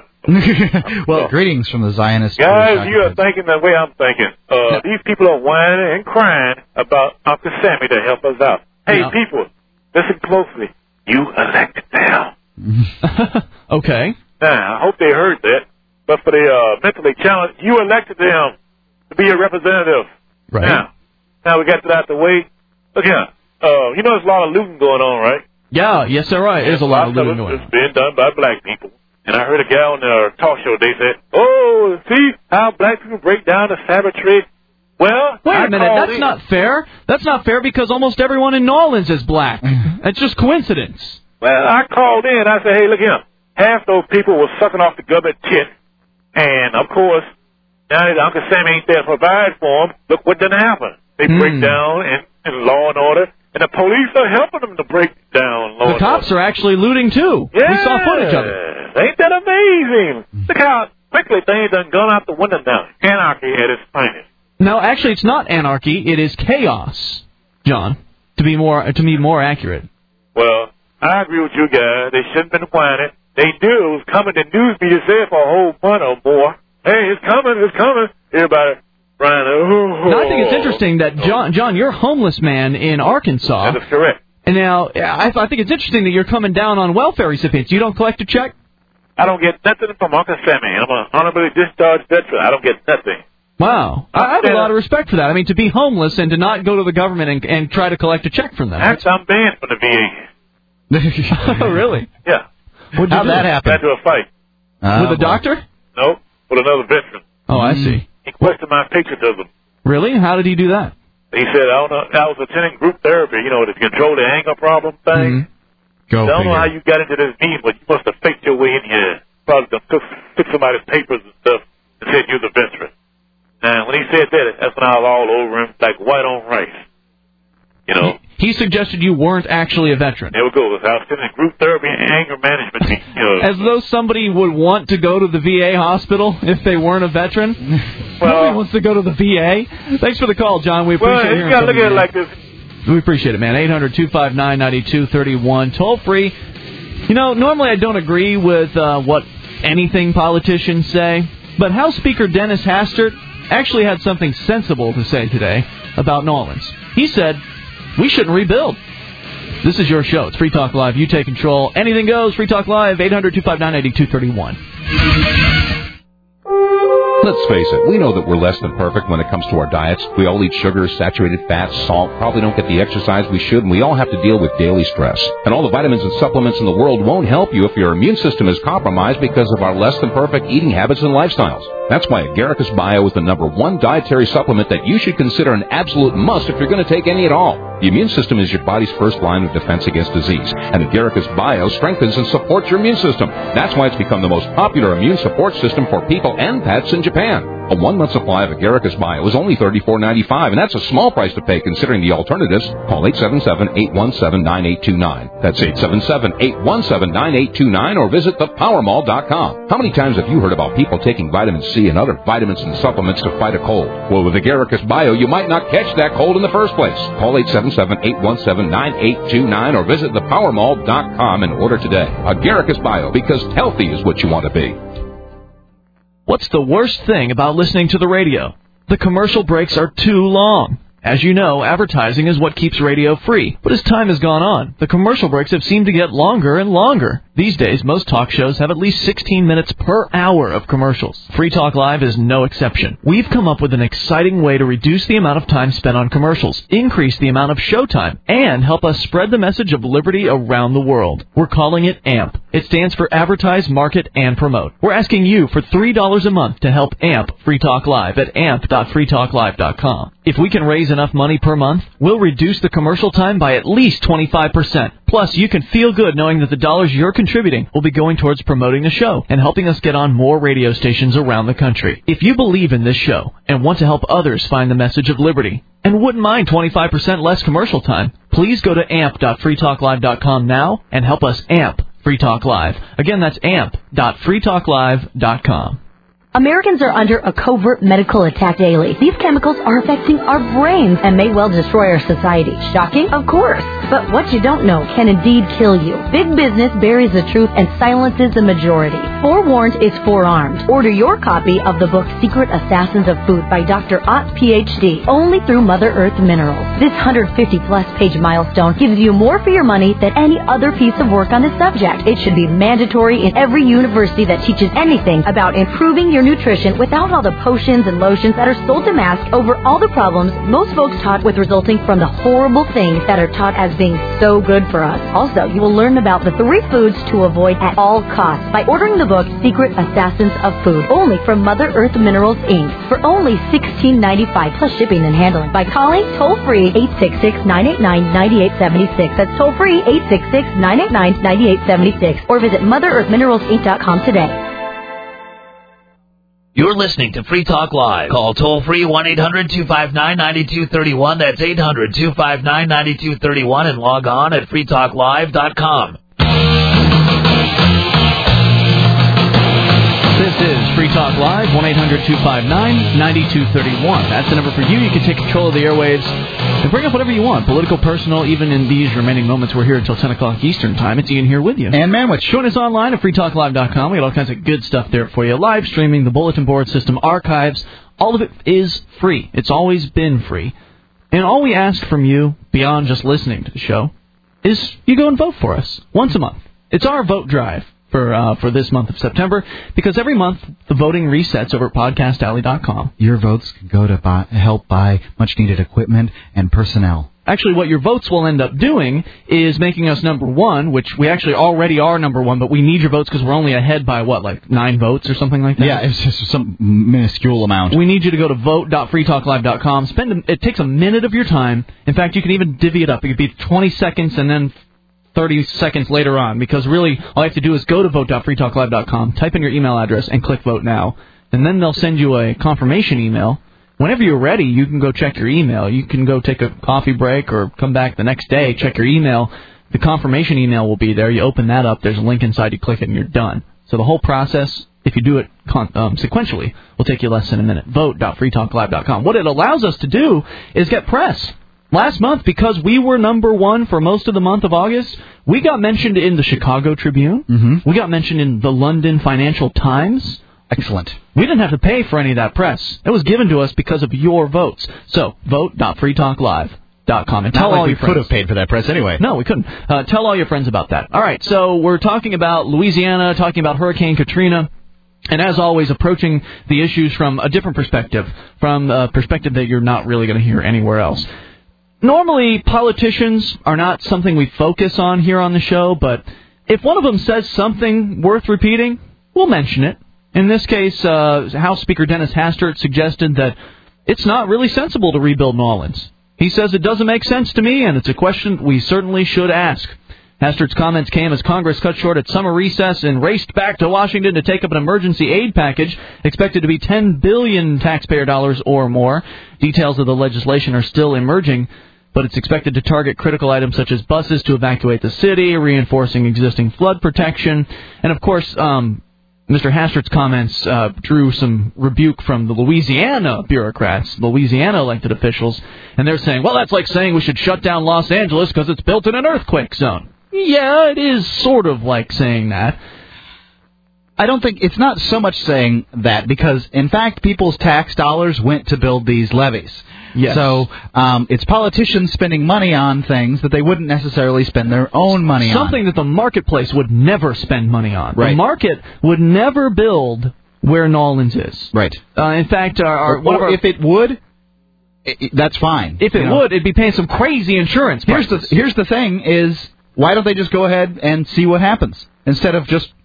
Well, greetings from the Zionist. Guys, you are thinking the way I'm thinking. Uh, yeah. These people are whining and crying about Uncle Sammy to help us out. Hey, yeah. people, listen closely. You elected them. Okay. Now, I hope they heard that. But for the uh, mentally challenged, you elected them to be your representative. Right. Now, now we got that out the way. Look here. Uh, you know there's a lot of looting going on, right? Yeah, yes, sir, right. There's a lot of looting going on. It's being done by black people. And I heard a gal on the talk show, they said, oh, see how black people break down the Sabbath tree? Well, wait I a minute, that's in. not fair. That's not fair because almost everyone in New Orleans is black. It's just coincidence. Well, I called in, I said, hey, look here. Half those people were sucking off the government tit. And, of course, now that Uncle Sam ain't there to provide for them, look what done happen. They mm. break down in, in law and order. And the police are helping them to break down law The cops order. are actually looting, too. Yeah. We saw footage of it. Ain't that amazing? Look how quickly things done gone out the window now. Anarchy at its finest. No, actually, it's not anarchy. It is chaos, John, to be more to be more accurate. Well, I agree with you guys. They shouldn't have been whining. They knew it was coming. The news media said for a whole month or more. Hey, it's coming, it's coming. Everybody trying to... Oh, now, I think it's interesting that, John, John, you're a homeless man in Arkansas. That is correct. And now, I, I think it's interesting that you're coming down on welfare recipients. You don't collect a check? I don't get nothing from Uncle Sammy. I'm an honorably discharged veteran. I don't get nothing. Wow. I have a lot of respect for that. I mean, to be homeless and to not go to the government and, and try to collect a check from them. That's, I'm banned from the V A. Oh, really? Yeah. What'd you How'd do? that happen? Got into a fight. Uh, with a doctor? No, with another veteran. Oh, I see. He questioned my patriotism. Really? How did he do that? He said, I don't know, I was attending group therapy, you know, to control the anger problem thing. Mm-hmm. Go I don't figure. know how you got into this meeting, but you must have faked your way in here. Probably done took, took somebody's papers and stuff and said you're the veteran. Now, when he said that, that's when I was all over him like white on rice. You know? He, He suggested you weren't actually a veteran. There we go. I was sitting in group therapy and anger management meeting. You know. As though somebody would want to go to the V A hospital if they weren't a veteran. Well, nobody wants to go to the V A. Thanks for the call, John. We appreciate well, it. Well, you got to look at it like this. We appreciate it, man. eight hundred two five nine nine two three one. Toll free. You know, normally I don't agree with uh, what anything politicians say, but House Speaker Dennis Hastert actually had something sensible to say today about New Orleans. He said, we shouldn't rebuild. This is your show. It's Free Talk Live. You take control. Anything goes. Free Talk Live, eight hundred two five nine nine two three one. Let's face it, we know that we're less than perfect when it comes to our diets. We all eat sugar, saturated fats, salt, probably don't get the exercise we should, and we all have to deal with daily stress. And all the vitamins and supplements in the world won't help you if your immune system is compromised because of our less than perfect eating habits and lifestyles. That's why Agaricus Bio is the number one dietary supplement that you should consider an absolute must if you're going to take any at all. The immune system is your body's first line of defense against disease, and Agaricus Bio strengthens and supports your immune system. That's why it's become the most popular immune support system for people and pets in Japan. A one-month supply of Agaricus Bio is only thirty-four ninety-five, and that's a small price to pay considering the alternatives. Call eight seven seven, eight one seven, nine eight two nine. That's eight seven seven, eight one seven, nine eight two nine, or visit the power mall dot com. How many times have you heard about people taking vitamin C and other vitamins and supplements to fight a cold? Well, with Agaricus Bio, you might not catch that cold in the first place. Call eight seven seven, eight one seven, nine eight two nine or visit the power mall dot com and order today. Agaricus Bio, because healthy is what you want to be. What's the worst thing about listening to the radio? The commercial breaks are too long. As you know, advertising is what keeps radio free. But as time has gone on, the commercial breaks have seemed to get longer and longer. These days, most talk shows have at least sixteen minutes per hour of commercials. Free Talk Live is no exception. We've come up with an exciting way to reduce the amount of time spent on commercials, increase the amount of showtime, and help us spread the message of liberty around the world. We're calling it AMP. It stands for Advertise, Market, and Promote. We're asking you for three dollars a month to help AMP Free Talk Live at amp dot free talk live dot com. If we can raise enough money per month, we'll reduce the commercial time by at least twenty-five percent. Plus, you can feel good knowing that the dollars you're contributing will be going towards promoting the show and helping us get on more radio stations around the country. If you believe in this show and want to help others find the message of liberty and wouldn't mind twenty-five percent less commercial time, please go to amp dot free talk live dot com now and help us amp Free Talk Live. Again, that's amp dot free talk live dot com. Americans are under a covert medical attack daily. These chemicals are affecting our brains and may well destroy our society. Shocking? Of course. But what you don't know can indeed kill you. Big business buries the truth and silences the majority. Forewarned is forearmed. Order your copy of the book Secret Assassins of Food by Doctor Ott, P H D, only through Mother Earth Minerals. This one hundred fifty plus page milestone gives you more for your money than any other piece of work on the subject. It should be mandatory in every university that teaches anything about improving your nutrition without all the potions and lotions that are sold to mask over all the problems most folks taught with resulting from the horrible things that are taught as being so good for us. Also, you will learn about the three foods to avoid at all costs by ordering the book Secret Assassins of Food, only from Mother Earth Minerals, Incorporated, for only sixteen ninety-five plus shipping and handling by calling toll-free eight six six, nine eight nine, nine eight seven six. That's toll-free eight six six, nine eight nine, nine eight seven six or visit mother earth minerals inc dot com today. You're listening to Free Talk Live. Call toll-free one eight hundred two five nine nine two three one. That's eight hundred two five nine nine two three one and log on at free talk live dot com. This is Free Talk Live, one eight hundred two five nine nine two three one. That's the number for you. You can take control of the airwaves and bring up whatever you want, political, personal, even in these remaining moments. We're here until ten o'clock Eastern Time. It's Ian here with you. And Manwich. Join us online at free talk live dot com. We got all kinds of good stuff there for you. Live streaming, the bulletin board system, archives, all of it is free. It's always been free. And all we ask from you, beyond just listening to the show, is you go and vote for us once a month. It's our vote drive for uh, for this month of September, because every month the voting resets over at podcast alley dot com. Your votes can go to buy, help buy much-needed equipment and personnel. Actually, what your votes will end up doing is making us number one, which we actually already are number one, but we need your votes because we're only ahead by, what, like nine votes or something like that? Yeah, it's just some minuscule amount. We need you to go to vote dot free talk live dot com. Spend a, it takes a minute of your time. In fact, you can even divvy it up. It could be twenty seconds and then thirty seconds later on, because really all you have to do is go to vote dot free talk live dot com, type in your email address, and click Vote Now. And then they'll send you a confirmation email, whenever you're ready, you can go check your email. You can go take a coffee break or come back the next day, check your email. The confirmation email will be there. You open that up. There's a link inside. You click it, and you're done. So the whole process, if you do it con- um, sequentially, will take you less than a minute. vote dot free talk live dot com. What it allows us to do is get press. Last month, because we were number one for most of the month of August, we got mentioned in the Chicago Tribune. Mm-hmm. We got mentioned in the London Financial Times. Excellent. We didn't have to pay for any of that press. It was given to us because of your votes. So, vote dot free talk live dot com. And tell Not like all we your friends. could have paid for that press anyway. No, we couldn't. Uh, tell all your friends about that. All right, so we're talking about Louisiana, talking about Hurricane Katrina, and as always, approaching the issues from a different perspective, from a perspective that you're not really going to hear anywhere else. Normally, politicians are not something we focus on here on the show, but if one of them says something worth repeating, we'll mention it. In this case, uh, House Speaker Dennis Hastert suggested that it's not really sensible to rebuild New Orleans. He says it doesn't make sense to me, and it's a question we certainly should ask. Hastert's comments came as Congress cut short at summer recess and raced back to Washington to take up an emergency aid package expected to be ten billion dollars taxpayer dollars or more. Details of the legislation are still emerging, but it's expected to target critical items such as buses to evacuate the city, reinforcing existing flood protection, and, of course, um, Mister Hastert's comments uh, drew some rebuke from the Louisiana bureaucrats, Louisiana elected officials, and they're saying, well, that's like saying we should shut down Los Angeles because it's built in an earthquake zone. Yeah, it is sort of like saying that. I don't think it's not so much saying that because, in fact, people's tax dollars went to build these levees. Yes. So um, it's politicians spending money on things that they wouldn't necessarily spend their own money Something on. Something that the marketplace would never spend money on. Right. The market would never build where New Orleans is. Right. Uh, in fact, our, our, or, one of or our, if it would, it, it, that's fine. If it you know? would, it'd be paying some crazy insurance prices. Here's the, here's the thing is, why don't they just go ahead and see what happens instead of just,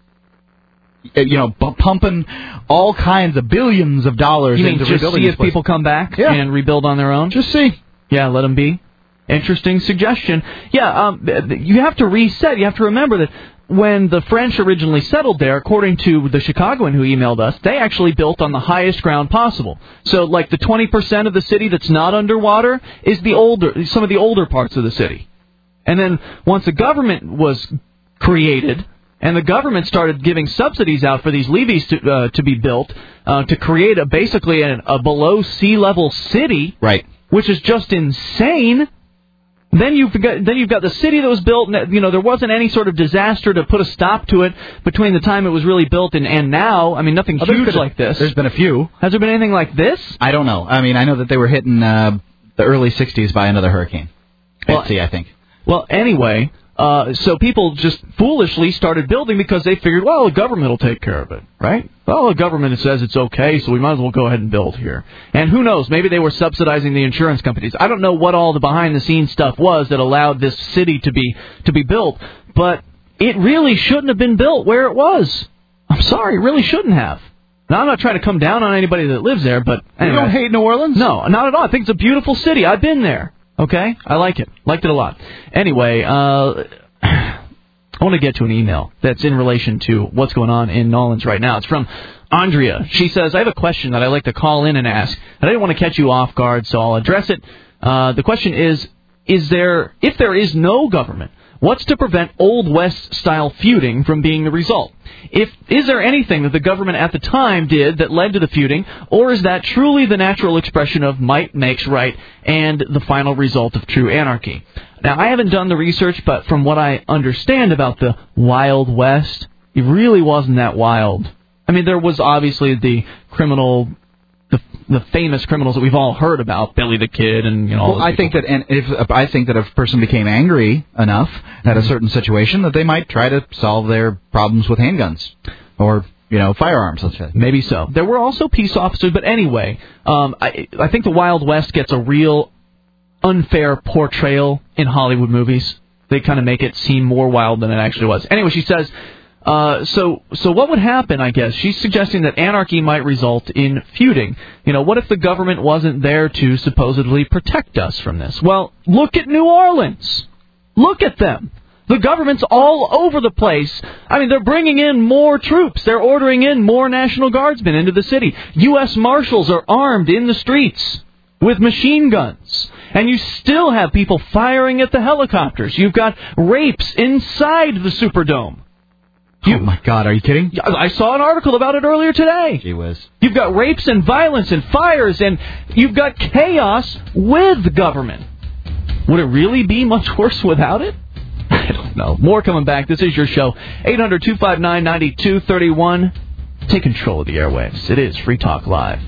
you know, b- pumping all kinds of billions of dollars you mean into just rebuilding see this if place? people come back yeah. and rebuild on their own? Just see. Yeah, let them be. Interesting suggestion. Yeah, um, you have to reset. You have to remember that when the French originally settled there, according to the Chicagoan who emailed us, they actually built on the highest ground possible. So, like the twenty percent of the city that's not underwater is the older, some of the older parts of the city. And then once the government was created, and the government started giving subsidies out for these levees to uh, to be built uh, to create a basically a, a below sea level city, right? Which is just insane. Then you've got then you've got the city that was built. And, you know, there wasn't any sort of disaster to put a stop to it between the time it was really built and, and now. I mean, nothing oh, huge a, like this. There's been a few. Has there been anything like this? I don't know. I mean, I know that they were hit in uh, the early sixties by another hurricane. Well, Betsy, I think. Well, anyway. Uh, so people just foolishly started building because they figured, well, the government will take care of it, right? Well, the government says it's okay, so we might as well go ahead and build here. And who knows, maybe they were subsidizing the insurance companies. I don't know what all the behind-the-scenes stuff was that allowed this city to be to be built, but it really shouldn't have been built where it was. I'm sorry, it really shouldn't have. Now, I'm not trying to come down on anybody that lives there, but anyway. You don't hate New Orleans? No, not at all. I think it's a beautiful city. I've been there. Okay? I like it. Liked it a lot. Anyway, uh, I want to get to an email that's in relation to what's going on in New Orleans right now. It's from Andrea. She says, I have a question that I'd like to call in and ask. I didn't want to catch you off guard, so I'll address it. Uh, the question is, is there, if there is no government, what's to prevent Old West-style feuding from being the result? If Is there anything that the government at the time did that led to the feuding, or is that truly the natural expression of might makes right and the final result of true anarchy? Now, I haven't done the research, but from what I understand about the Wild West, it really wasn't that wild. I mean, there was obviously the criminal... The, the famous criminals that we've all heard about, Billy the Kid, and you know. All well, I people. think that, and if I think that if a person became angry enough at a certain situation, that they might try to solve their problems with handguns or you know firearms. Let's say maybe so. There were also peace officers, but anyway, um, I I think the Wild West gets a real unfair portrayal in Hollywood movies. They kind of make it seem more wild than it actually was. Anyway, she says. Uh, so, so what would happen, I guess? She's suggesting that anarchy might result in feuding. You know, what if the government wasn't there to supposedly protect us from this? Well, look at New Orleans. Look at them. The government's all over the place. I mean, they're bringing in more troops. They're ordering in more National Guardsmen into the city. U S Marshals are armed in the streets with machine guns. And you still have people firing at the helicopters. You've got rapes inside the Superdome. You, oh, my God. Are you kidding? I saw an article about it earlier today. Gee whiz. You've got rapes and violence and fires, and you've got chaos with government. Would it really be much worse without it? I don't know. More coming back. This is your show. eight hundred two five nine nine two three one. Take control of the airwaves. It is Free Talk Live.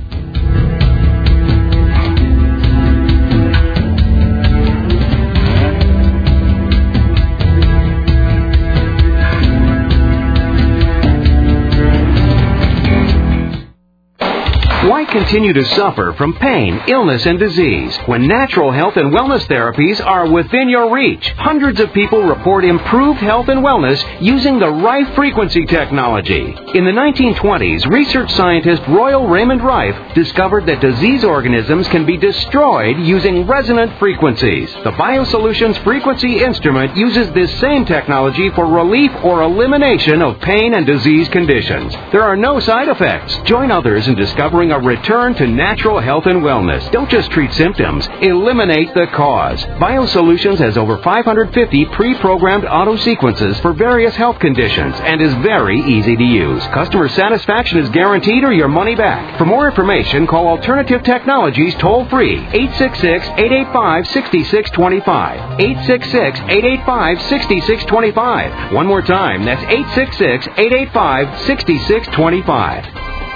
Why continue to suffer from pain, illness, and disease when natural health and wellness therapies are within your reach? Hundreds of people report improved health and wellness using the Rife frequency technology. In the nineteen twenties, research scientist Royal Raymond Rife discovered that disease organisms can be destroyed using resonant frequencies. The BioSolutions frequency instrument uses this same technology for relief or elimination of pain and disease conditions. There are no side effects. Join others in discovering a return to natural health and wellness. Don't just treat symptoms. Eliminate the cause. BioSolutions has over five hundred fifty pre-programmed auto sequences for various health conditions and is very easy to use. Customer satisfaction is guaranteed or your money back. For more information, call Alternative Technologies toll-free eight six six, eight eight five, six six two five. eight six six, eight eight five, six six two five. One more time, that's eight six six, eight eight five, six six two five.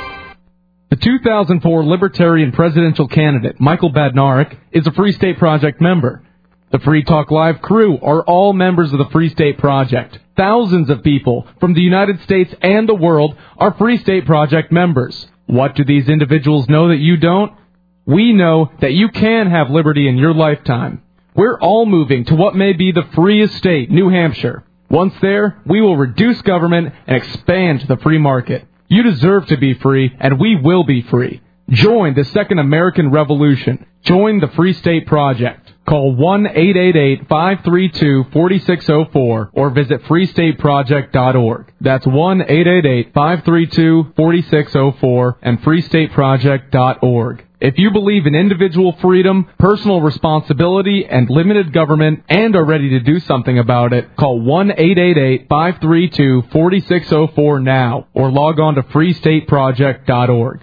The two thousand four Libertarian presidential candidate, Michael Badnarik, is a Free State Project member. The Free Talk Live crew are all members of the Free State Project. Thousands of people from the United States and the world are Free State Project members. What do these individuals know that you don't? We know that you can have liberty in your lifetime. We're all moving to what may be the freest state, New Hampshire. Once there, we will reduce government and expand the free market. You deserve to be free, and we will be free. Join the Second American Revolution. Join the Free State Project. Call one eight eight eight, five three two, four six zero four or visit free state project dot org. That's one eight eight eight, five three two, four six zero four and free state project dot org. If you believe in individual freedom, personal responsibility, and limited government, and are ready to do something about it, call one eight eight eight, five three two, four six zero four now, or log on to free state project dot org.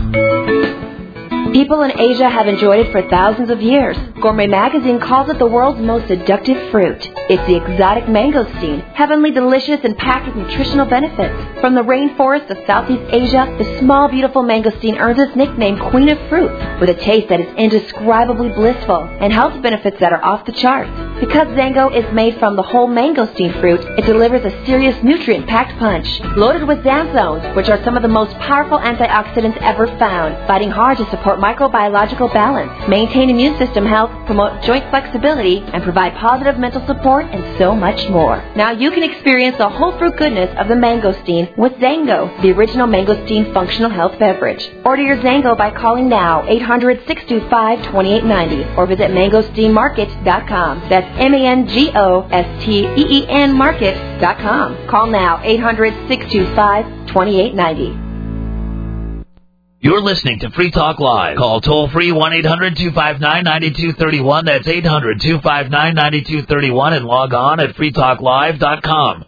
People in Asia have enjoyed it for thousands of years. Gourmet Magazine calls it the world's most seductive fruit. It's the exotic mangosteen, heavenly delicious and packed with nutritional benefits. From the rainforest of Southeast Asia, the small, beautiful mangosteen earns its nickname Queen of Fruit, with a taste that is indescribably blissful and health benefits that are off the charts. Because Zango is made from the whole mangosteen fruit, it delivers a serious nutrient-packed punch. Loaded with xanthones, which are some of the most powerful antioxidants ever found, fighting hard to support microbiological balance, maintain immune system health, promote joint flexibility, and provide positive mental support, and so much more. Now you can experience the whole fruit goodness of the mangosteen with Zango, the original mangosteen functional health beverage. Order your Zango by calling now, eight hundred, six two five, two eight nine zero, or visit mangosteen market dot com. That's M A N G O S T E E N market dot com. Call now, eight hundred, six two five, two eight nine zero. You're listening to Free Talk Live. Call toll-free one eight hundred, two five nine, nine two three one. That's eight hundred, two five nine, nine two three one and log on at free talk live dot com.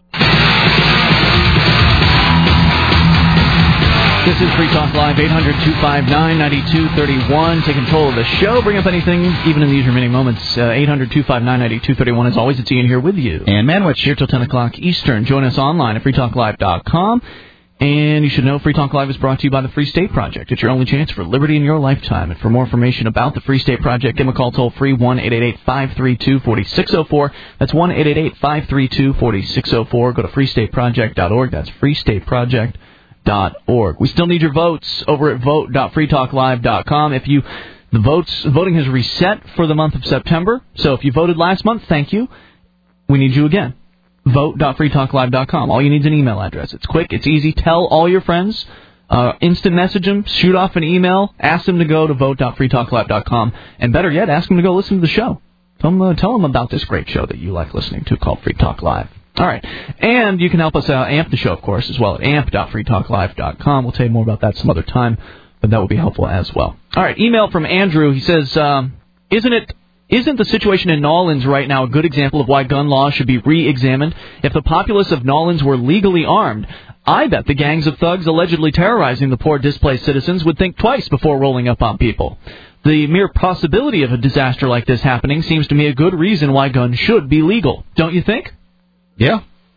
This is Free Talk Live, eight hundred, two five nine, nine two three one. Take control of the show. Bring up anything, even in these remaining moments. Uh, eight hundred, two five nine, nine two three one. As always, it's Ian here with you. And Manwich. Here till ten o'clock Eastern. Join us online at free talk live dot com. And you should know Free Talk Live is brought to you by the Free State Project. It's your only chance for liberty in your lifetime. And for more information about the Free State Project, give them a call toll-free, one eight eight eight, five three two, four six zero four. That's one eight eight eight, five three two, four six zero four. Go to free state project dot org. That's free state project dot org. We still need your votes over at vote dot free talk live dot com. If you, the votes, voting has reset for the month of September. So if you voted last month, thank you. We need you again. vote dot free talk live dot com. All you need is an email address. It's quick. It's easy. Tell all your friends. Uh, instant message them. Shoot off an email. Ask them to go to vote dot free talk live dot com. And better yet, ask them to go listen to the show. Tell them, uh, tell them about this great show that you like listening to called Free Talk Live. All right. And you can help us uh, amp the show, of course, as well at amp dot free talk live dot com. We'll tell you more about that some other time, but that would be helpful as well. All right. Email from Andrew. He says, um, isn't it... Isn't the situation in Nolens right now a good example of why gun laws should be re-examined? If the populace of Nolens were legally armed, I bet the gangs of thugs allegedly terrorizing the poor displaced citizens would think twice before rolling up on people. The mere possibility of a disaster like this happening seems to me a good reason why guns should be legal. Don't you think? Yeah.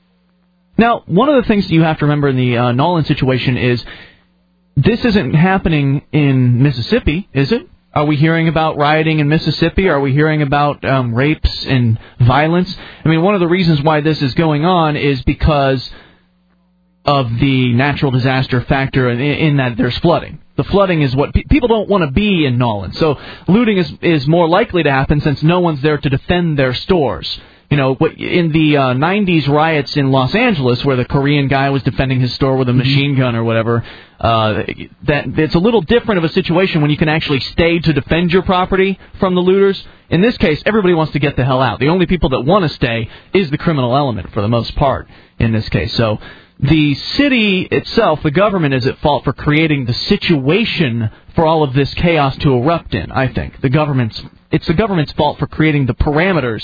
Now, one of the things you have to remember in the uh, Nolens situation is this isn't happening in Mississippi, is it? Are we hearing about rioting in Mississippi? Are we hearing about um, rapes and violence? I mean, one of the reasons why this is going on is because of the natural disaster factor in, in that there's flooding. The flooding is what pe- people don't want to be in Nolens. So looting is is more likely to happen since no one's there to defend their stores. You know, in the uh, nineties riots in Los Angeles, where the Korean guy was defending his store with a machine gun or whatever, uh, that it's a little different of a situation when you can actually stay to defend your property from the looters. In this case, everybody wants to get the hell out. The only people that want to stay is the criminal element for the most part in this case. So the city itself, the government, is at fault for creating the situation for all of this chaos to erupt in, I think. The government's It's the government's fault for creating the parameters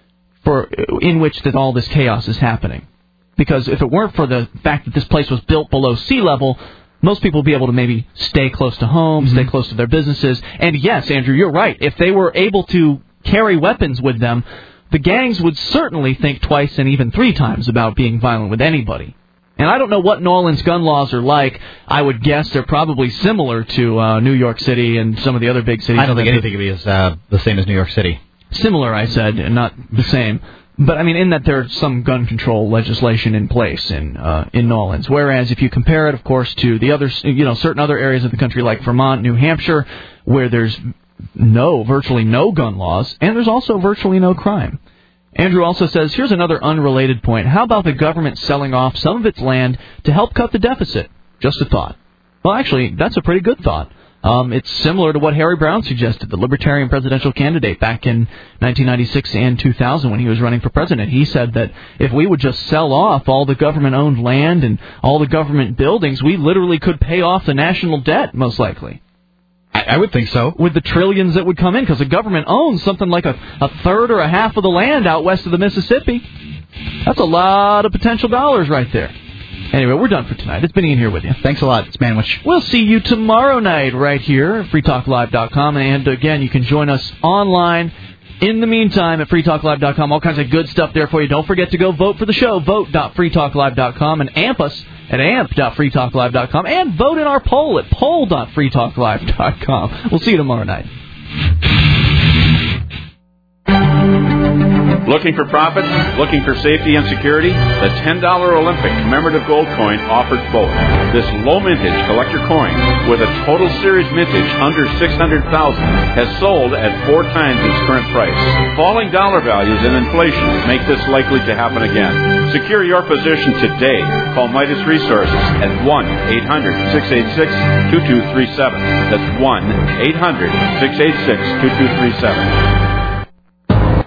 for in which that all this chaos is happening. Because if it weren't for the fact that this place was built below sea level, most people would be able to maybe stay close to home, mm-hmm. stay close to their businesses. And yes, Andrew, you're right. If they were able to carry weapons with them, the gangs would certainly think twice and even three times about being violent with anybody. And I don't know what Nolens gun laws are like. I would guess they're probably similar to uh, New York City and some of the other big cities. I don't think anything could be as uh, the same as New York City. Similar, I said, and not the same. But, I mean, in that there's some gun control legislation in place in uh, in Nolens. Whereas if you compare it, of course, to the other, you know, certain other areas of the country like Vermont, New Hampshire, where there's no, virtually no gun laws, and there's also virtually no crime. Andrew also says, here's another unrelated point. How about the government selling off some of its land to help cut the deficit? Just a thought. Well, actually, that's a pretty good thought. Um, it's similar to what Harry Brown suggested, the Libertarian presidential candidate back in nineteen ninety-six and two thousand when he was running for president. He said that if we would just sell off all the government-owned land and all the government buildings, we literally could pay off the national debt, most likely. I, I would think so. With the trillions that would come in, because the government owns something like a, a third or a half of the land out west of the Mississippi. That's a lot of potential dollars right there. Anyway, we're done for tonight. It's been Ian here with you. Thanks a lot. It's Manwich. We'll see you tomorrow night right here at free talk live dot com. And, again, you can join us online in the meantime at free talk live dot com. All kinds of good stuff there for you. Don't forget to go vote for the show. vote dot free talk live dot com and amp us at amp dot free talk live dot com. And vote in our poll at poll dot free talk live dot com. We'll see you tomorrow night. Looking for profits? Looking for safety and security? The ten dollar Olympic commemorative gold coin offers both. This low mintage collector coin, with a total series mintage under six hundred thousand dollars, has sold at four times its current price. Falling dollar values and inflation make this likely to happen again. Secure your position today. Call Midas Resources at one eight hundred six eight six two two three seven. That's one eight hundred six eight six two two three seven.